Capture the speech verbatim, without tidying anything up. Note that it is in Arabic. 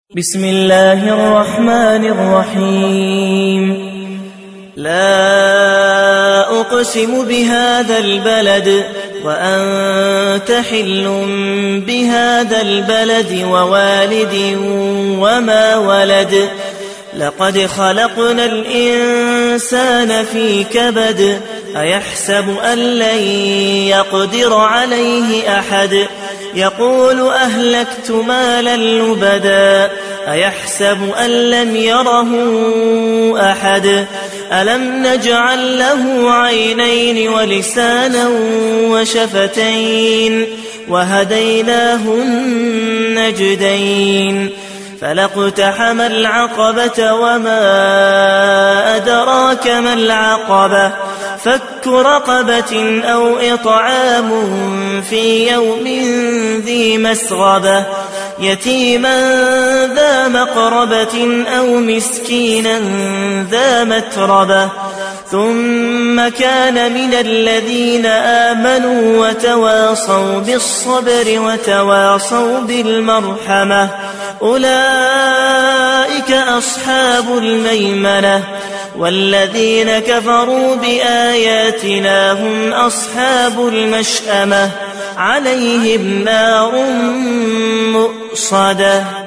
بسم الله الرحمن الرحيم. لا أقسم بهذا البلد وأنت حل بهذا البلد ووالد وما ولد. لقد خلقنا الإنسان في كبد. أيحسب أن لن يقدر عليه أحد. يقول أهلكت مالا لبدا. أيحسب أن لم يره أحد. ألم نجعل له عينين ولسانا وشفتين وهديناه النجدين. فلاقتحم العقبة وما أدراك ما العقبة. فك رقبة أو إطعام في يوم ذي مسغبة. يتيما ذا مقربة أو مسكينا ذا متربة. ثم كان من الذين آمنوا وتواصوا بالصبر وتواصوا بالمرحمة. أولئك أصحاب الميمنة. والذين كفروا بآياتنا هم أصحاب المشأمة. عليهم نار مؤصدة.